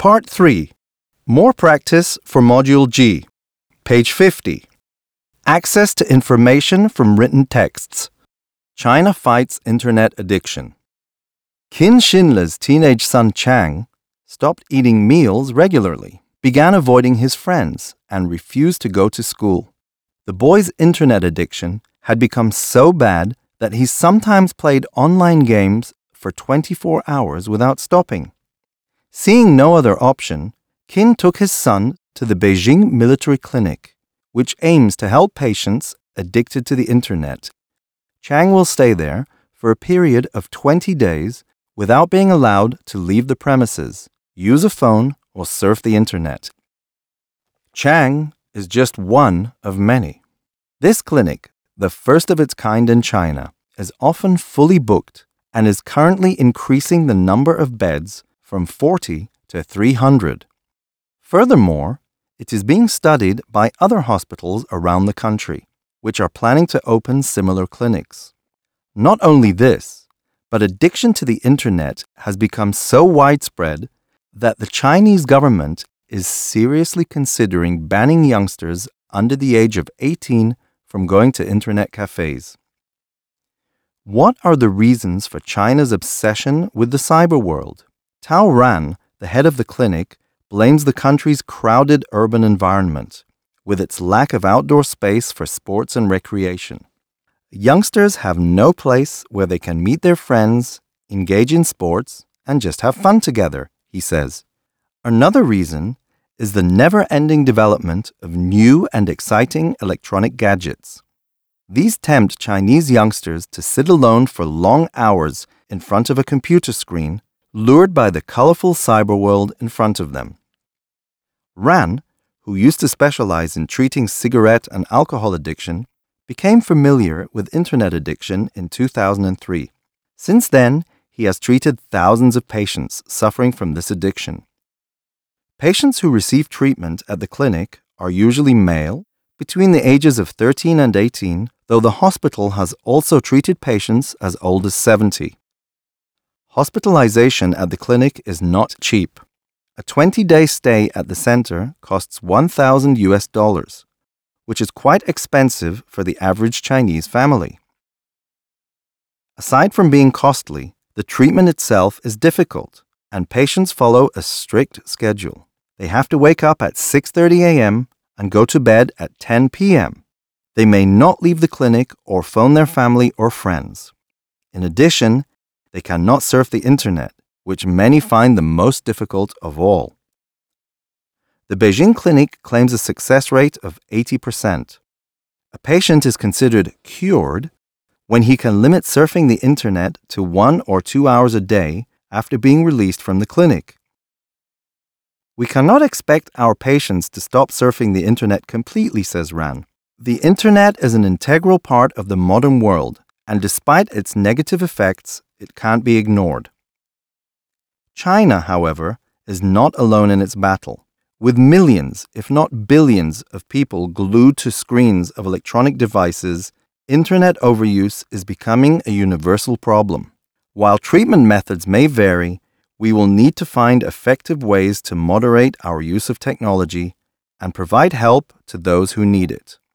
Part 3. More practice for Module G. Page 50. Access to information from written texts. China fights internet addiction. Qin Xinle's teenage son Chang stopped eating meals regularly, began avoiding his friends, and refused to go to school. The boy's internet addiction had become so bad that he sometimes played online games for 24 hours without stopping. Seeing no other option, Qin took his son to the Beijing Military Clinic, which aims to help patients addicted to the internet. Chang will stay there for a period of 20 days without being allowed to leave the premises, use a phone, or surf the internet. Chang is just one of many. This clinic, the first of its kind in China, is often fully booked and is currently increasing the number of beds from 40 to 300. Furthermore, it is being studied by other hospitals around the country, which are planning to open similar clinics. Not only this, but addiction to the internet has become so widespread that the Chinese government is seriously considering banning youngsters under the age of 18 from going to internet cafes. What are the reasons for China's obsession with the cyber world? Tao Ran, the head of the clinic, blames the country's crowded urban environment, with its lack of outdoor space for sports and recreation. Youngsters have no place where they can meet their friends, engage in sports, and just have fun together, he says. Another reason is the never-ending development of new and exciting electronic gadgets. These tempt Chinese youngsters to sit alone for long hours in front of a computer screen, lured by the colorful cyber world in front of them. Ran, who used to specialize in treating cigarette and alcohol addiction, became familiar with internet addiction in 2003. Since then, he has treated thousands of patients suffering from this addiction. Patients who receive treatment at the clinic are usually male, between the ages of 13 and 18, though the hospital has also treated patients as old as 70. Hospitalization at the clinic is not cheap. A 20-day stay at the center costs $1,000, which is quite expensive for the average Chinese family. Aside from being costly, the treatment itself is difficult, and patients follow a strict schedule. They have to wake up at 6:30 a.m. and go to bed at 10 p.m. They may not leave the clinic or phone their family or friends. In addition, they cannot surf the internet, which many find the most difficult of all. The Beijing clinic claims a success rate of 80%. A patient is considered cured when he can limit surfing the internet to 1 or 2 hours a day after being released from the clinic. We cannot expect our patients to stop surfing the internet completely, says Ran. The internet is an integral part of the modern world, and despite its negative effects, it can't be ignored. China, however, is not alone in its battle. With millions, if not billions, of people glued to screens of electronic devices, internet overuse is becoming a universal problem. While treatment methods may vary, we will need to find effective ways to moderate our use of technology and provide help to those who need it.